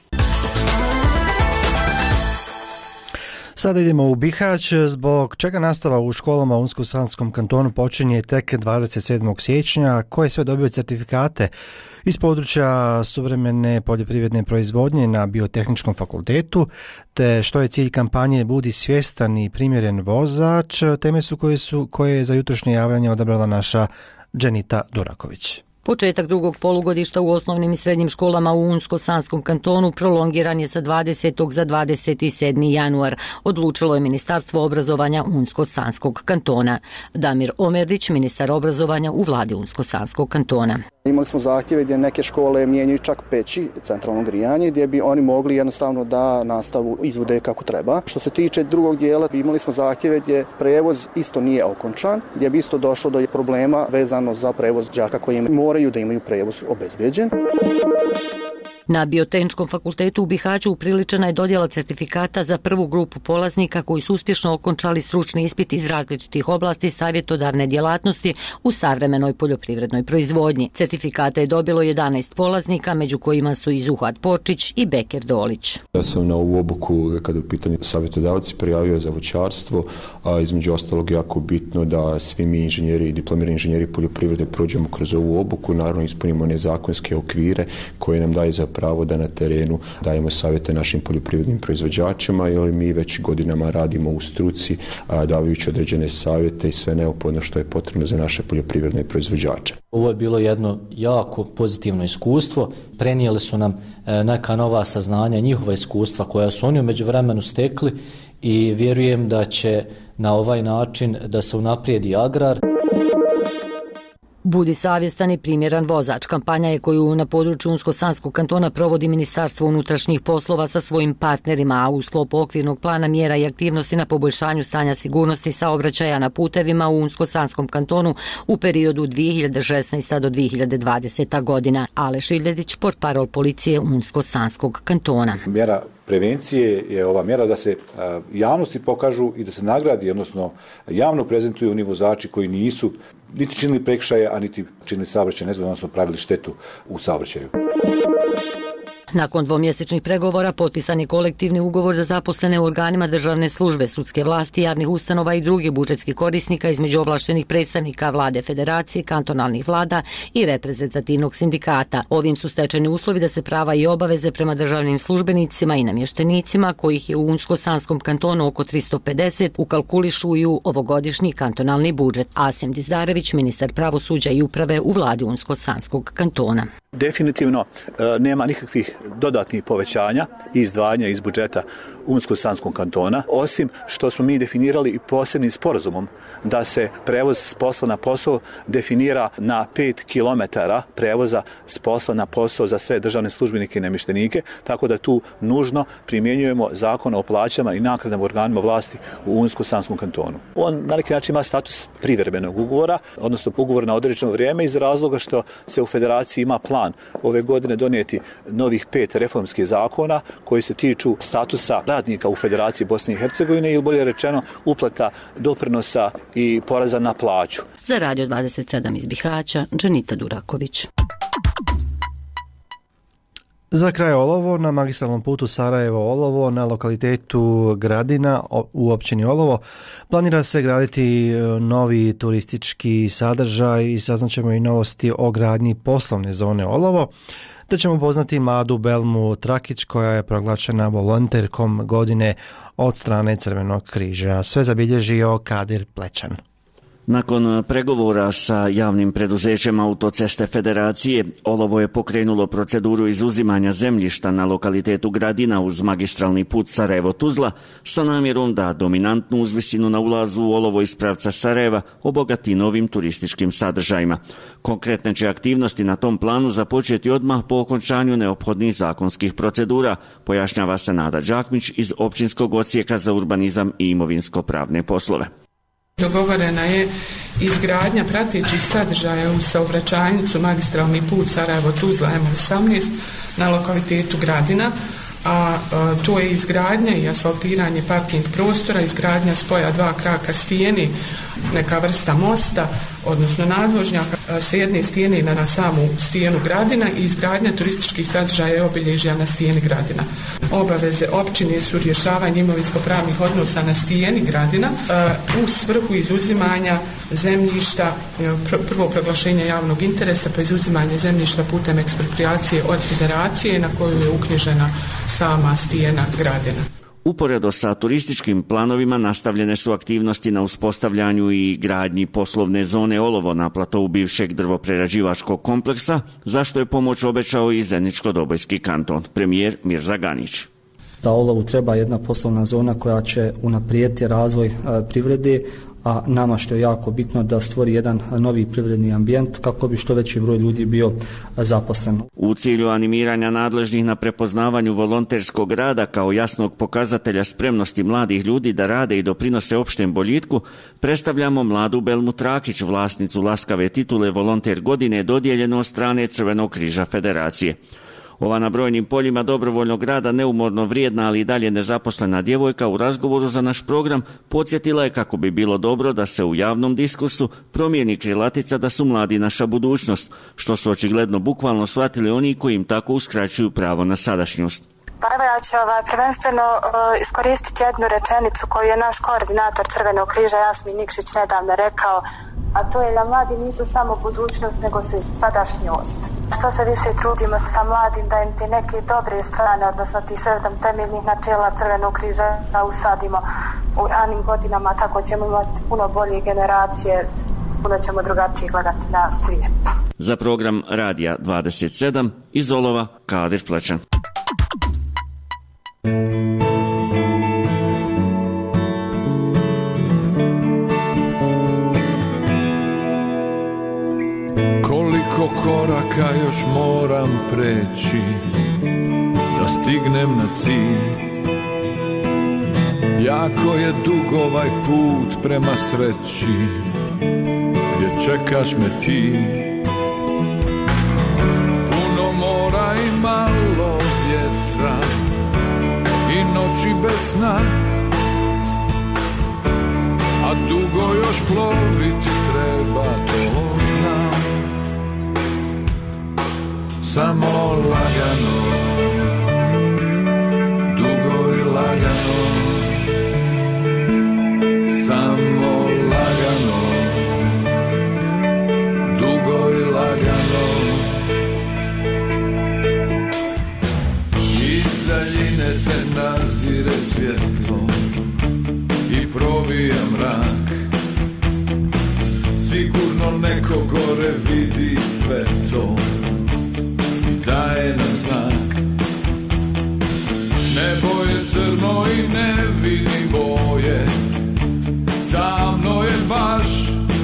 Sada idemo u Bihać, zbog čega nastava u školama u Unsko-Sanskom kantonu počinje tek 27. siječnja, koje sve dobio certifikate iz područja suvremene poljoprivredne proizvodnje na Biotehničkom fakultetu, te što je cilj kampanje Budi svjestan i primjeren vozač, teme su koje je za jutrošnje javljanje odabrala naša Dženita Duraković. Početak drugog polugodišta u osnovnim i srednjim školama u Unsko-Sanskom kantonu prolongiran je sa 20. za 27. januar, odlučilo je Ministarstvo obrazovanja Unsko-Sanskog kantona. Damir Omerdić, ministar obrazovanja u vladi Unsko-Sanskog kantona. Imali smo zahtjeve gdje neke škole mijenjaju čak peći, centralno grijanje, gdje bi oni mogli jednostavno da nastavu izvode kako treba. Što se tiče drugog dijela, imali smo zahtjeve gdje prevoz isto nije okončan, gdje bi isto došlo do problema vezano za prevoz đaka koji moraju da imaju prevoz obezbeđen. Na Biotehničkom fakultetu u Bihaću upriličena je dodjela certifikata za prvu grupu polaznika koji su uspješno okončali stručni ispit iz različitih oblasti savjetodavne djelatnosti u savremenoj poljoprivrednoj proizvodnji. Certifikate je dobilo 11 polaznika, među kojima su i Zuhat Poččić i Beker Dolić. Ja sam na ovu obuku, kada je u pitanju savjetodavci, prijavio za voćarstvo, a između ostalog jako bitno da svi mi inženjeri i diplomirani inženjeri poljoprivrede prođemo kroz ovu obuku, naravno ispunimo one zakonske okvire koje nam daje za pravo da na terenu dajemo savjete našim poljoprivrednim proizvođačima, jer mi već godinama radimo u struci, davajući određene savjete i sve neophodno što je potrebno za naše poljoprivredne proizvođače. Ovo je bilo jedno jako pozitivno iskustvo. Prenijeli su nam neka nova saznanja, njihova iskustva koja su oni u međuvremenu stekli i vjerujem da će na ovaj način da se unaprijedi agrar. Budi savjestan i primjeran vozač. Kampanja je koju na području Unsko-Sanskog kantona provodi Ministarstvo unutrašnjih poslova sa svojim partnerima, a u sklopu okvirnog plana mjera i aktivnosti na poboljšanju stanja sigurnosti saobraćaja na putevima u Unsko-Sanskom kantonu u periodu 2016. do 2020. godina. Aleš Iljedić, portparol policije Unsko-Sanskog kantona. Mjera prevencije je ova mjera da se javnosti pokažu i da se nagradi, odnosno javno prezentuju oni vozači koji nisu niti činili prekršaje, a niti činili saobraćaj nezgodu, odnosno pravili štetu u saobraćaju. Nakon dvomjesečnih pregovora potpisan je kolektivni ugovor za zaposlene u organima državne službe, sudske vlasti, javnih ustanova i drugih budžetskih korisnika između ovlaštenih predstavnika vlade federacije, kantonalnih vlada i reprezentativnog sindikata. Ovim su stečeni uslovi da se prava i obaveze prema državnim službenicima i namještenicima, kojih je u Unsko-Sanskom kantonu oko 350, ukalkulišu i u ovogodišnji kantonalni budžet. Asim Dizdarević, ministar pravosuđa i uprave u vladi Unsko-Sanskog kantona. Definitivno nema nikakvih dodatnih povećanja i izdvajanja iz budžeta Unsko-Sanskog kantona, osim što smo mi definirali i posebnim sporazumom da se prevoz s posla na posao definira na 5 km prevoza s posla na posao za sve državne službenike i namještenike, tako da tu nužno primjenjujemo zakon o plaćama i naknadama organima vlasti u Unsko-Sanskom kantonu. On na neki način ima status privremenog ugovora, odnosno ugovor na određeno vrijeme iz razloga što se u federaciji ima plan ove godine donijeti novih 5 reformskih zakona koji se tiču statusa radnika u Federaciji Bosne i Hercegovine ili bolje rečeno uplata doprinosa i poreza na plaću. Za Radio 27 iz Bihaća, Dženita Duraković. Za kraj Olovo, na magistralnom putu Sarajevo-Olovo, na lokalitetu Gradina u općini Olovo, planira se graditi novi turistički sadržaj i saznaćemo i novosti o gradnji poslovne zone Olovo, te ćemo upoznati mladu Belmu Trakić koja je proglašena volonterkom godine od strane Crvenog križa. Sve zabilježio Kadir Plećan. Nakon pregovora sa javnim preduzećem Autoceste Federacije, Olovo je pokrenulo proceduru izuzimanja zemljišta na lokalitetu Gradina uz magistralni put Sarajevo-Tuzla sa namjerom da dominantnu uzvisinu na ulazu u Olovo iz pravca Sarajeva obogati novim turističkim sadržajima. Konkretne će aktivnosti na tom planu započeti odmah po okončanju neophodnih zakonskih procedura, pojašnjava se Nada Đakmić iz Općinskog odsjeka za urbanizam i imovinsko-pravne poslove. Dogovorena je izgradnja pratećih sadržaja u saobraćajnicu magistralni put Sarajevo-Tuzla M18 na lokalitetu Gradina, a to je izgradnja i asfaltiranje parking prostora, izgradnja spoja 2 kraka stijeni, neka vrsta mosta, odnosno nadvožnjaka s jedne stijene na samu stijenu Gradina i izgradnja turističkih sadržaja i obilježja na stijeni Gradina. Obaveze općine su rješavanje imovinsko-pravnih odnosa na stijeni Gradina u svrhu izuzimanja zemljišta, prvo proglašenje javnog interesa, pa izuzimanje zemljišta putem eksproprijacije od federacije na koju je uknjižena sama stijena Gradina. Uporedo sa turističkim planovima nastavljene su aktivnosti na uspostavljanju i gradnji poslovne zone Olovo na platovu bivšeg drvoprerađivačkog kompleksa, zašto je pomoć obećao i Zeničko-Dobojski kanton, premijer Mirza Ganić. Da Olovu treba jedna poslovna zona koja će unaprijediti razvoj privrede, a nama što je jako bitno da stvori jedan novi privredni ambijent kako bi što veći broj ljudi bio zaposlen. U cilju animiranja nadležnih na prepoznavanju volonterskog rada kao jasnog pokazatelja spremnosti mladih ljudi da rade i doprinose opštem boljitku, predstavljamo mladu Belmu Trakić, vlasnicu laskave titule Volonter godine dodijeljeno od strane Crvenog križa Federacije. Ova na brojnim poljima dobrovoljnog rada neumorno vrijedna, ali i dalje nezaposlena djevojka u razgovoru za naš program podsjetila je kako bi bilo dobro da se u javnom diskursu promijeni krilatica da su mladi naša budućnost, što su očigledno bukvalno shvatili oni koji im tako uskraćuju pravo na sadašnjost. Pa evo ja ću prvenstveno iskoristiti jednu rečenicu koju je naš koordinator Crvenog križa Jasmin Nikšić nedavno rekao, a to je da mladi nisu samo budućnost nego su i sadašnjost. Što se više trudimo sa mladim da im te neke dobre strane, odnosno ti 7 temeljnih načela Crvenog križa usadimo u ranim godinama, tako ćemo imati puno bolje generacije, puno ćemo drugačije gledati na svijet. Za program Radija 27 iz Olova, Kadir Plečan. Koliko koraka još moram preći da stignem na cilj. Jako je dug ovaj put prema sreći, gdje čekaš me ti. Puno mora i malo vjetra i noći bez sna, a dugo još ploviti treba, to znam. Samo lagano, dugo i lagano, samo lagano, dugo i lagano. Iz daljine se nazire svjetlo i probija mrak. Sigurno neko gore vidi sve to, daje nam znak. Nebo je crno i ne vidi boje, tamno je baš,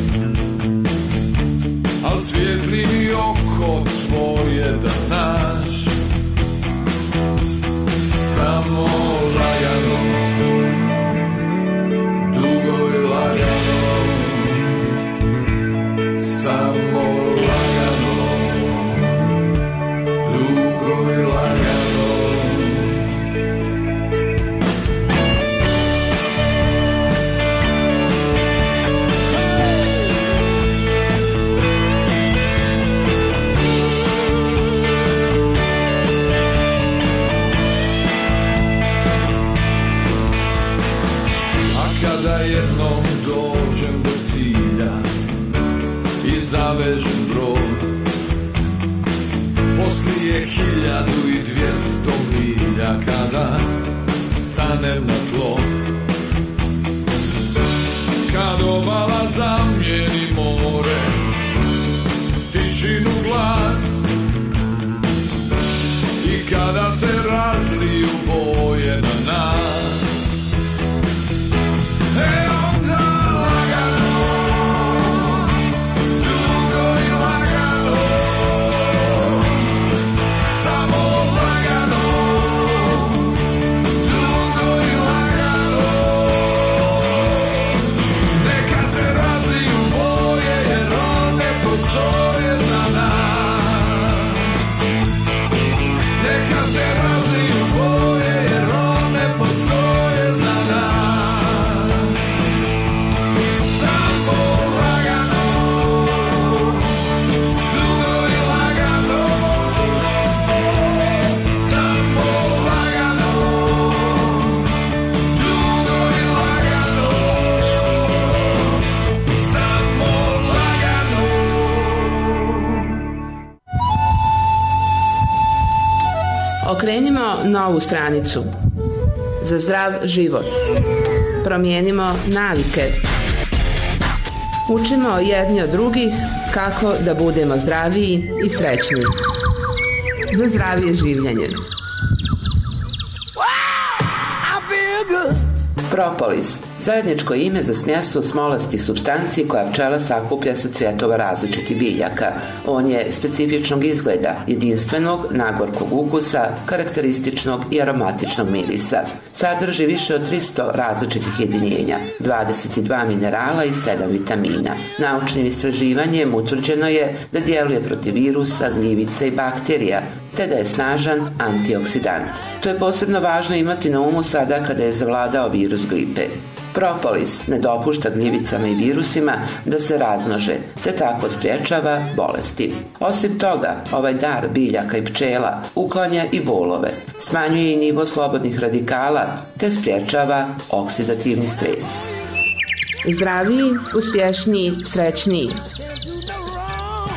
al svijetli mi oko tvoje da znaš. Samo lagano, dugo i lagano, samo lagano, dugo i lagano. Kada jednom dođem do cilja i zavežem brod, poslije 1200 milja kada stanem na tlo, kad obala zamijeni more, tišinu glas, i kada se razliju boje na nas. Okrenimo novu stranicu. Za zdrav život. Promijenimo navike. Učimo jedni od drugih kako da budemo zdraviji i srećniji. Za zdravije življenje. Propolis, zajedničko ime za smjesu smolastih supstanci koja pčela sakuplja sa cvjetova različitih biljaka. On je specifičnog izgleda, jedinstvenog, nagorkog ukusa, karakterističnog i aromatičnog mirisa. Sadrži više od 300 različitih jedinjenja, 22 minerala i 7 vitamina. Naučnim istraživanjem utvrđeno je da djeluje protiv virusa, gljivica i bakterija, te da je snažan antioksidant. To je posebno važno imati na umu sada kada je zavladao virus gripe. Propolis ne dopušta gljivicama i virusima da se razmnože, te tako spriječava bolesti. Osim toga, ovaj dar biljaka i pčela uklanja i bolove, smanjuje i nivo slobodnih radikala, te spriječava oksidativni stres. Zdraviji, uspješniji, srećniji.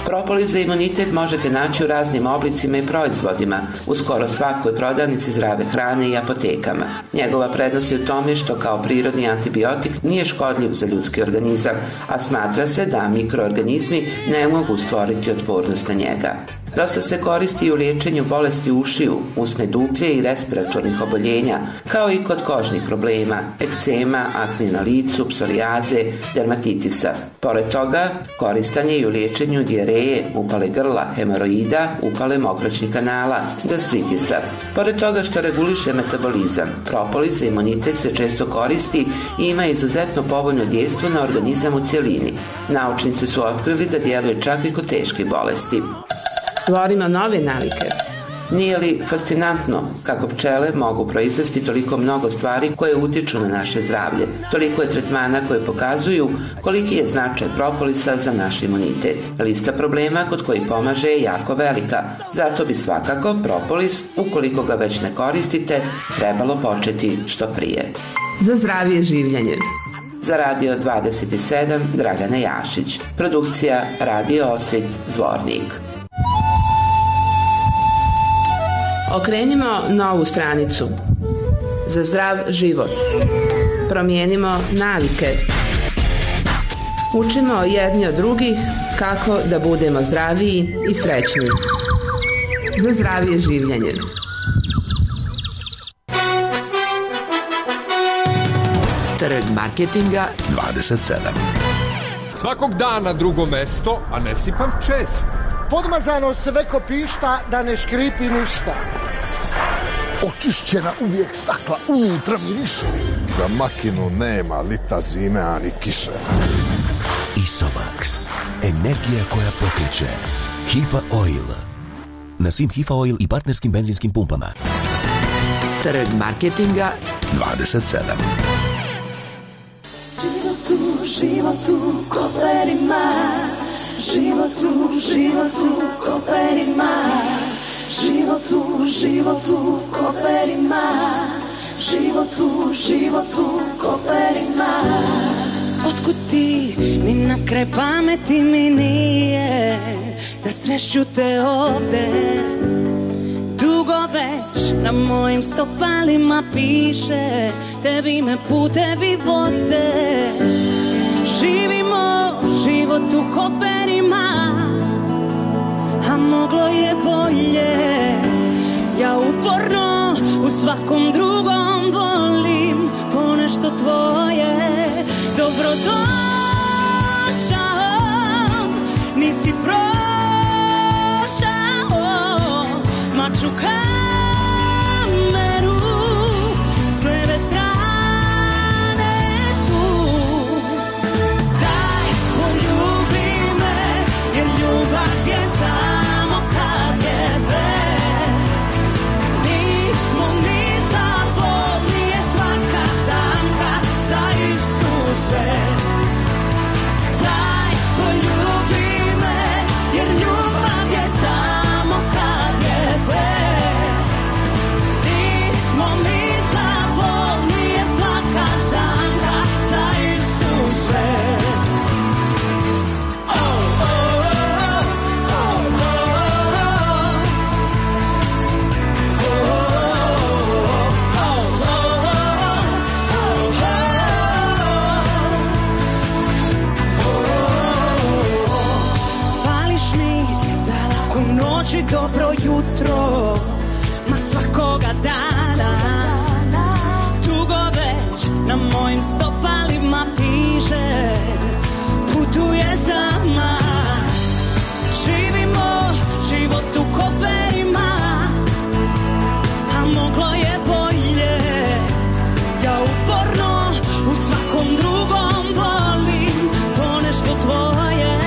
Propolis za imunitet možete naći u raznim oblicima i proizvodima, u skoro svakoj prodavnici zdrave hrane i apotekama. Njegova prednost je u tome što kao prirodni antibiotik nije škodljiv za ljudski organizam, a smatra se da mikroorganizmi ne mogu stvoriti otpornost na njega. Dosta se koristi i u liječenju bolesti ušiju, usne duplje i respiratornih oboljenja, kao i kod kožnih problema, ekcema, akne na licu, psorijaze, dermatitisa. Pored toga, koristan je i u liječenju dijareje, upale grla, hemoroida, upale mokraćnih kanala, gastritisa. Pored toga što reguliše metabolizam, propolis za imunitet se često koristi i ima izuzetno povoljno dejstvo na organizam u cjelini. Naučnici su otkrili da djeluje čak i kod teške bolesti. Stvorimo nove navike. Nije li fascinantno kako pčele mogu proizvesti toliko mnogo stvari koje utiču na naše zdravlje? Toliko je tretmana koje pokazuju koliki je značaj propolisa za naš imunitet. Lista problema kod koji pomaže je jako velika, zato bi svakako propolis, ukoliko ga već ne koristite, trebalo početi što prije. Za zdravije življenje. Za Radio 27 Dragana Jašić. Produkcija Radio Osvit Zvornik. Okrenimo novu stranicu. Za zdrav život. Promijenimo navike. Učimo jedni od drugih kako da budemo zdraviji i srećni. Za zdravije življenje. Trg marketinga 27. Svakog dana drugo mesto, a ne sipam čest. Podmazano sve ko pišta, da ne škripi ništa. Očišćena uvijek stakla, unutra miriše. Za makinu nema lita zime, ani kiše. Isomax. Energija koja pokreće. Hifa Oil. Na svim Hifa Oil i partnerskim benzinskim pumpama. Trg marketinga 27. Životu, koperima. Životu, koperima. Životu, koperima. Životu, koperima. Otkud ti, ni na kraj pameti mi nije da sreću te ovde. Dugo već na mojim stopalima piše, tebi me putevi vode. Živimo život u koperima, a moglo je bolje. Ja uporno u svakom drugom volim ponešto tvoje. Dobrodošao, nisi prošao maču kameru s leve strane tu. Daj, poljubi me, jer ljubav je samo KGB. Nismo ni za bol, nije svaka zamka za istu sve. Daj, poljubi me, jer ljubav je samo KGB. Nismo mi za bol, nije svaka zamka za istu sve. Fališ mi za laku noć i dobro jutro, ma svakoga dana. Dugo već na mojim stopalima piše, putuje za mnom. Živimo život u koperima, a moglo je bolje. Ja uporno u svakom drugom volim ponešto tvoje.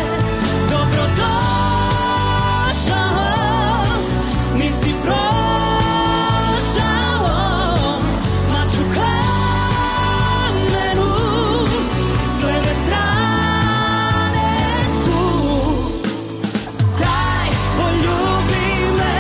Dobrodošao, nisi prošao maču kameru s leve strane tu. Daj, poljubi me,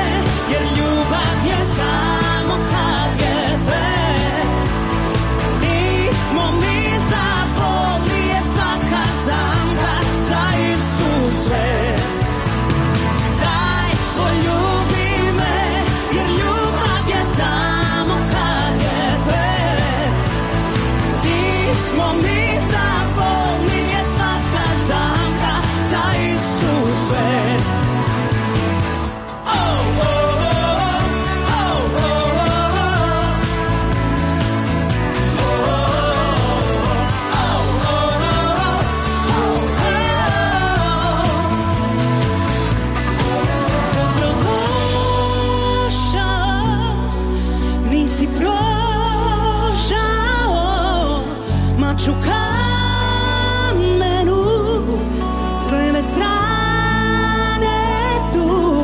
noć u kamenu, s leve strane tu.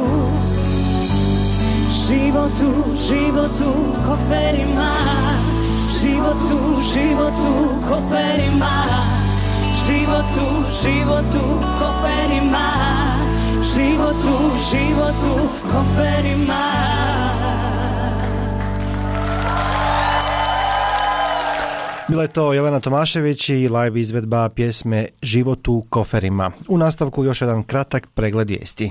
Životu koferima, životu koferima, životu koferima, životu koferima. Bila je to Jelena Tomašević i live izvedba pjesme Život u koferima. U nastavku još jedan kratak pregled vijesti.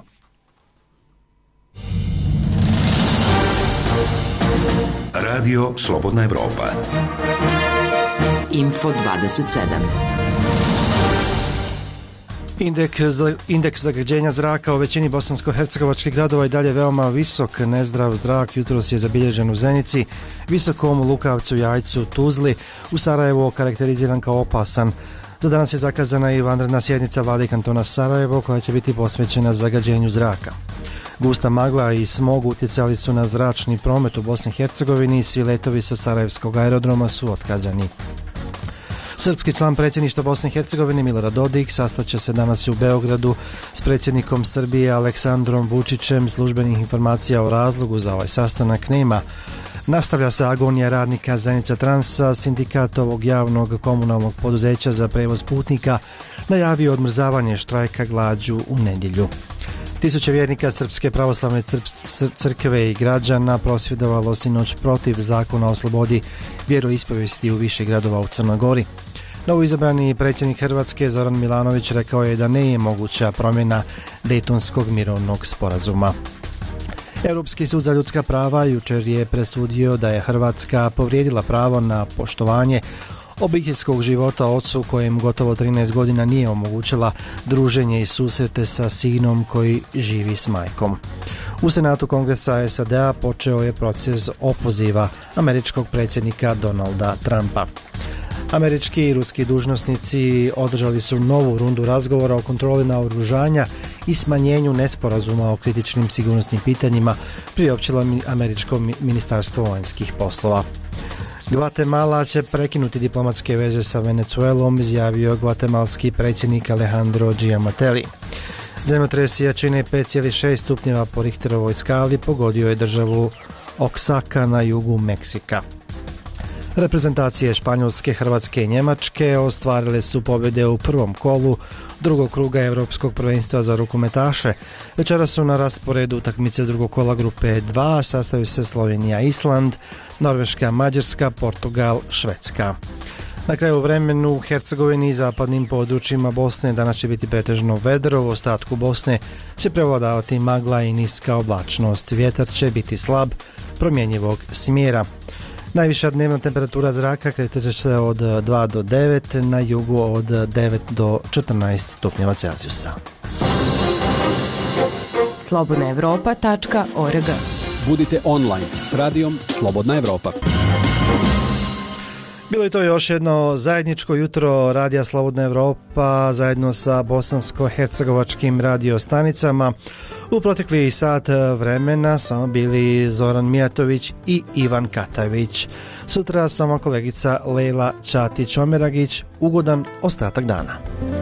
Radio Slobodna Evropa. Info 27. Indeks zagađenja zraka u većini bosansko-hercegovačkih gradova i dalje veoma visok. Nezdrav zrak jutros je zabilježen u Zenici, Visokom, Lukavcu, Jajcu, Tuzli. U Sarajevu okarakteriziran kao opasan. Za danas je zakazana i vanredna sjednica vlade kantona Sarajevo koja će biti posvećena zagađenju zraka. Gusta magla i smog utjecali su na zračni promet u Bosni i Hercegovini i svi letovi sa Sarajevskog aerodroma su otkazani. Srpski član predsjedništva Bosne i Hercegovine Milorad Dodik sastaće se danas u Beogradu s predsjednikom Srbije Aleksandrom Vučićem. Službenih informacija o razlogu za ovaj sastanak nema. Nastavlja se agonija radnika Zenica Transa. Sindikat ovog javnog komunalnog poduzeća za prevoz putnika najavio odmrzavanje štrajka glađu u nedjelju. Tisuće vjernika Srpske pravoslavne crkve i građana prosvjedovalo sinoć protiv zakona o slobodi vjeroispovijesti u više gradova u Crnoj Gori. Novoizabrani predsjednik Hrvatske Zoran Milanović rekao je da nije moguća promjena Dejtonskog mirovnog sporazuma. Europski sud za ljudska prava jučer je presudio da je Hrvatska povrijedila pravo na poštovanje obiteljskog života ocu kojem gotovo 13 godina nije omogućila druženje i susrete sa sinom koji živi s majkom. U Senatu Kongresa SAD-a počeo je proces opoziva američkog predsjednika Donalda Trumpa. Američki i ruski dužnosnici održali su novu rundu razgovora o kontroli naoružanja i smanjenju nesporazuma o kritičnim sigurnosnim pitanjima, priopćilo američko ministarstvo vanjskih poslova. Gvatemala će prekinuti diplomatske veze sa Venezuelom, izjavio gvatemalski predsjednik Alejandro Giamatelli. Zemljotres jačine 5,6 stupnjeva po Richterovoj skali pogodio je državu Oaxaca na jugu Meksika. Reprezentacije Španjolske, Hrvatske i Njemačke ostvarile su pobjede u prvom kolu drugog kruga Europskog prvenstva za rukometaše. Večeras su na rasporedu utakmice drugog kola grupe 2, sastaju se Slovenija, Island, Norveška, Mađarska, Portugal, Švedska. Na kraju vremenu u Hercegovini i zapadnim područjima Bosne danas će biti pretežno vedro, u ostatku Bosne će prevladavati magla i niska oblačnost. Vjetar će biti slab, promjenjivog smjera. Najviša dnevna temperatura zraka kretat će se od 2 do 9, na jugu od 9 do 14 stupnjeva Celzijusa. slobodnaevropa.org. Budite online s radijom Slobodna Evropa. Bilo je to još jedno zajedničko jutro Radija Slobodna Evropa zajedno sa bosansko-hercegovačkim radiostanicama. U protekli sat vremena s vama bili Zoran Mijatović i Ivan Katavić. Sutra s vama kolegica Lejla Čatić-Omeragić. Ugodan ostatak dana.